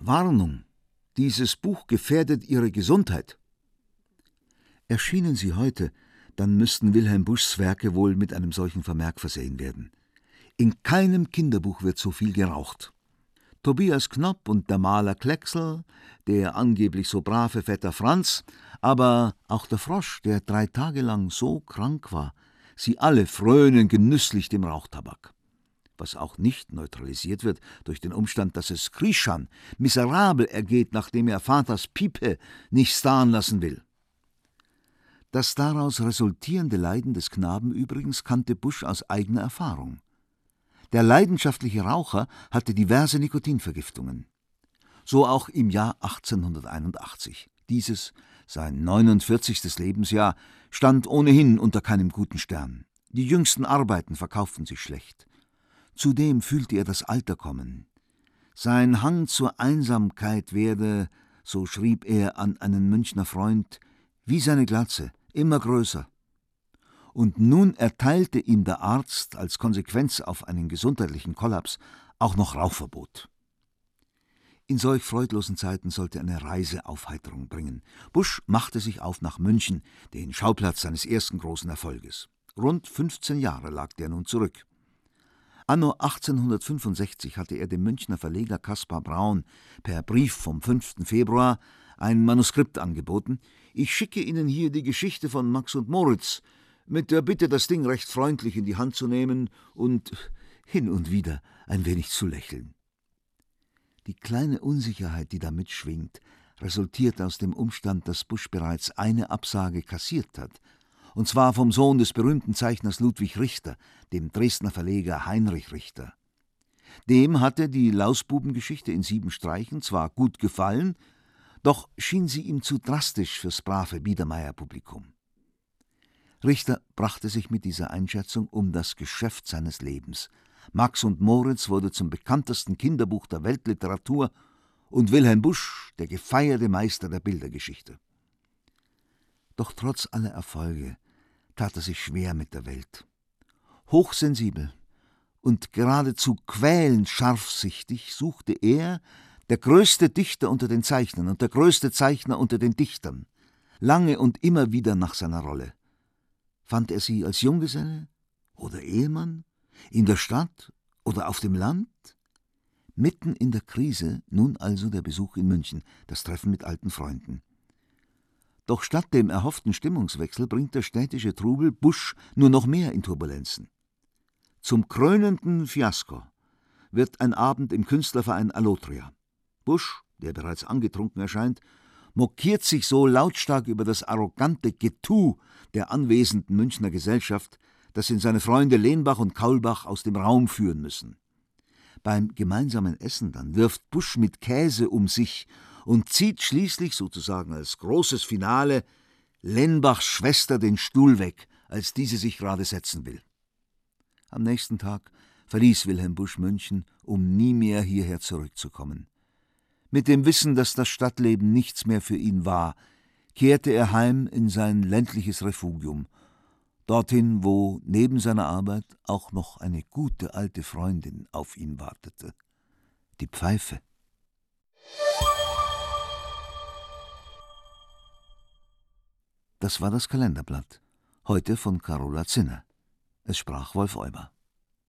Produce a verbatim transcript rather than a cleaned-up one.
Warnung! Dieses Buch gefährdet Ihre Gesundheit. Erschienen sie heute, dann müssten Wilhelm Buschs Werke wohl mit einem solchen Vermerk versehen werden. In keinem Kinderbuch wird so viel geraucht. Tobias Knopp und der Maler Klecksel, der angeblich so brave Vetter Franz, aber auch der Frosch, der drei Tage lang so krank war, sie alle frönen genüsslich dem Rauchtabak. Was auch nicht neutralisiert wird durch den Umstand, dass es Krischan miserabel ergeht, nachdem er Vaters Piepe nicht starren lassen will. Das daraus resultierende Leiden des Knaben übrigens kannte Busch aus eigener Erfahrung. Der leidenschaftliche Raucher hatte diverse Nikotinvergiftungen. So auch im Jahr achtzehnhunderteinundachtzig. Dieses, sein neunundvierzigstes Lebensjahr, stand ohnehin unter keinem guten Stern. Die jüngsten Arbeiten verkauften sich schlecht. Zudem fühlte er das Alter kommen. Sein Hang zur Einsamkeit werde, so schrieb er an einen Münchner Freund, wie seine Glatze, immer größer. Und nun erteilte ihm der Arzt als Konsequenz auf einen gesundheitlichen Kollaps auch noch Rauchverbot. In solch freudlosen Zeiten sollte eine Reise Aufheiterung bringen. Busch machte sich auf nach München, den Schauplatz seines ersten großen Erfolges. Rund fünfzehn Jahre lag der nun zurück. Anno achtzehnhundertfünfundsechzig hatte er dem Münchner Verleger Caspar Braun per Brief vom fünften Februar ein Manuskript angeboten. »Ich schicke Ihnen hier die Geschichte von Max und Moritz, mit der Bitte, das Ding recht freundlich in die Hand zu nehmen und hin und wieder ein wenig zu lächeln.« Die kleine Unsicherheit, die da mitschwingt, resultiert aus dem Umstand, dass Busch bereits eine Absage kassiert hat, und zwar vom Sohn des berühmten Zeichners Ludwig Richter, dem Dresdner Verleger Heinrich Richter. Dem hatte die Lausbubengeschichte in sieben Streichen zwar gut gefallen, doch schien sie ihm zu drastisch fürs brave Biedermeier-Publikum. Richter brachte sich mit dieser Einschätzung um das Geschäft seines Lebens. Max und Moritz wurde zum bekanntesten Kinderbuch der Weltliteratur und Wilhelm Busch der gefeierte Meister der Bildergeschichte. Doch trotz aller Erfolge tat er sich schwer mit der Welt. Hochsensibel und geradezu quälend scharfsichtig suchte er, der größte Dichter unter den Zeichnern und der größte Zeichner unter den Dichtern, lange und immer wieder nach seiner Rolle. Fand er sie als Junggeselle oder Ehemann, in der Stadt oder auf dem Land? Mitten in der Krise nun also der Besuch in München, das Treffen mit alten Freunden. Doch statt dem erhofften Stimmungswechsel bringt der städtische Trubel Busch nur noch mehr in Turbulenzen. Zum krönenden Fiasko wird ein Abend im Künstlerverein Allotria. Busch, der bereits angetrunken erscheint, mokiert sich so lautstark über das arrogante Getue der anwesenden Münchner Gesellschaft, dass ihn seine Freunde Lenbach und Kaulbach aus dem Raum führen müssen. Beim gemeinsamen Essen dann wirft Busch mit Käse um sich und zieht schließlich, sozusagen als großes Finale, Lenbachs Schwester den Stuhl weg, als diese sich gerade setzen will. Am nächsten Tag verließ Wilhelm Busch München, um nie mehr hierher zurückzukommen. Mit dem Wissen, dass das Stadtleben nichts mehr für ihn war, kehrte er heim in sein ländliches Refugium, dorthin, wo neben seiner Arbeit auch noch eine gute alte Freundin auf ihn wartete, die Pfeife. Das war das Kalenderblatt, heute von Carola Zinner. Es sprach Wolf Euber.